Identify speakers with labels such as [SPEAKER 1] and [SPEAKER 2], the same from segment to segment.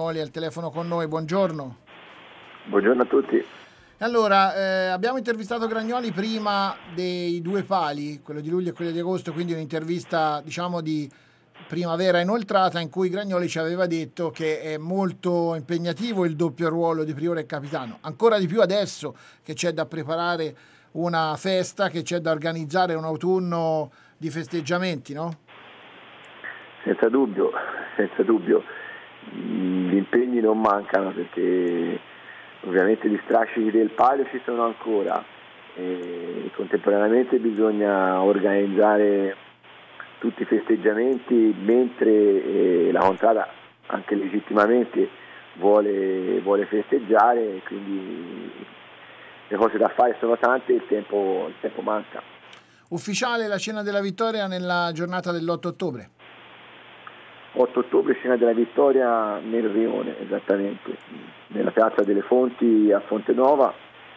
[SPEAKER 1] Gragnoli al telefono con noi. Buongiorno.
[SPEAKER 2] Buongiorno a tutti.
[SPEAKER 1] Allora, abbiamo intervistato Gragnoli prima dei due pali, quello di luglio e quello di agosto, quindi un'intervista diciamo di primavera inoltrata in cui Gragnoli ci aveva detto che è molto impegnativo il doppio ruolo di priore e capitano, ancora di più adesso che c'è da preparare una festa, che c'è da organizzare un autunno di festeggiamenti, no?
[SPEAKER 2] Senza dubbio, senza dubbio. Gli impegni non mancano perché ovviamente gli strascichi del palio ci sono ancora e contemporaneamente bisogna organizzare tutti i festeggiamenti mentre la contrada anche legittimamente vuole festeggiare, quindi le cose da fare sono tante e il tempo manca.
[SPEAKER 1] Ufficiale la cena della vittoria nella giornata dell'8 ottobre.
[SPEAKER 2] 8 ottobre, cena della vittoria nel Rione, esattamente, nella piazza delle Fonti a Fonte Nuova,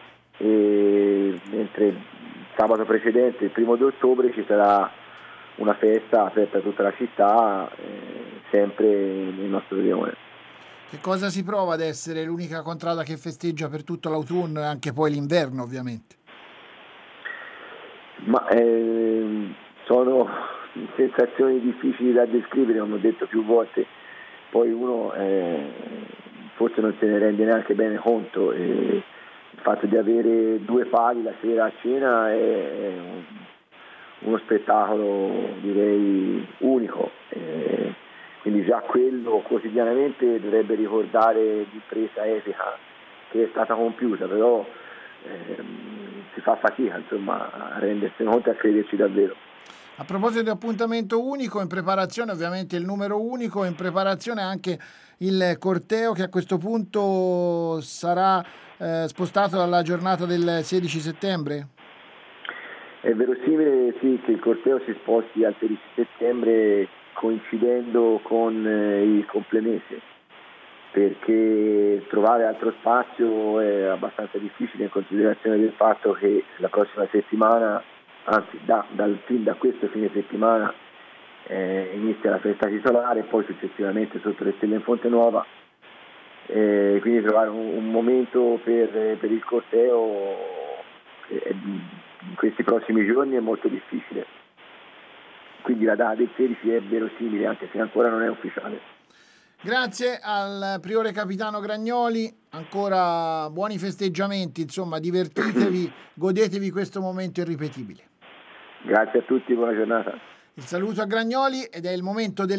[SPEAKER 2] e mentre il sabato precedente, il 1° di ottobre, ci sarà una festa aperta a tutta la città, sempre nel nostro Rione.
[SPEAKER 1] Che cosa si prova ad essere l'unica contrada che festeggia per tutto l'autunno e anche poi l'inverno, ovviamente?
[SPEAKER 2] Ma sono sensazioni difficili da descrivere, come ho detto più volte, poi uno forse non se ne rende neanche bene conto, il fatto di avere due pali la sera a cena è uno spettacolo direi unico, quindi già quello quotidianamente dovrebbe ricordare l'impresa epica che è stata compiuta, però si fa fatica insomma a rendersi conto e a crederci davvero.
[SPEAKER 1] A proposito di appuntamento unico, in preparazione ovviamente il numero unico, in preparazione anche il corteo che a questo punto sarà spostato dalla giornata del 16 settembre?
[SPEAKER 2] È verosimile sì che il corteo si sposti al 13 settembre coincidendo con il complemese, perché trovare altro spazio è abbastanza difficile in considerazione del fatto che la prossima settimana, anzi fin da questo fine settimana, inizia la festa titolare e poi successivamente sotto le stelle in Fonte Nuova, quindi trovare un momento per il corteo in questi prossimi giorni è molto difficile, quindi la data del 16 è verosimile anche se ancora non è ufficiale.
[SPEAKER 1] Grazie al priore capitano Gragnoli, ancora buoni festeggiamenti, insomma divertitevi, godetevi questo momento irripetibile.
[SPEAKER 2] Grazie a tutti, buona giornata.
[SPEAKER 1] Il saluto a Gragnoli ed è il momento del